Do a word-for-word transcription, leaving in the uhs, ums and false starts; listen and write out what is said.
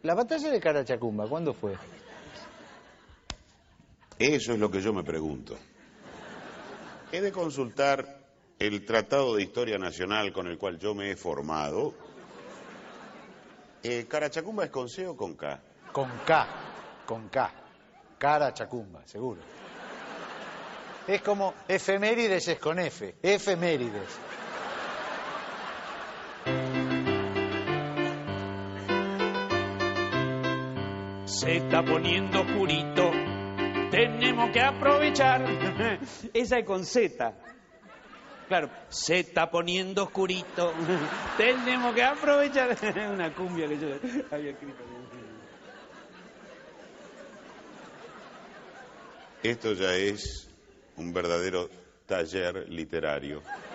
La batalla de Carachacumba, ¿cuándo fue? Eso es lo que yo me pregunto. He de consultar el Tratado de Historia Nacional con el cual yo me he formado. Eh, ¿Carachacumba es con C o con K? Con K, con K. Carachacumba, seguro. Es como efemérides es con F, efemérides. Se está poniendo oscurito, tenemos que aprovechar. Esa es con Z. Claro, se está poniendo oscurito, tenemos que aprovechar. Una cumbia que yo había escrito. Esto ya es un verdadero taller literario.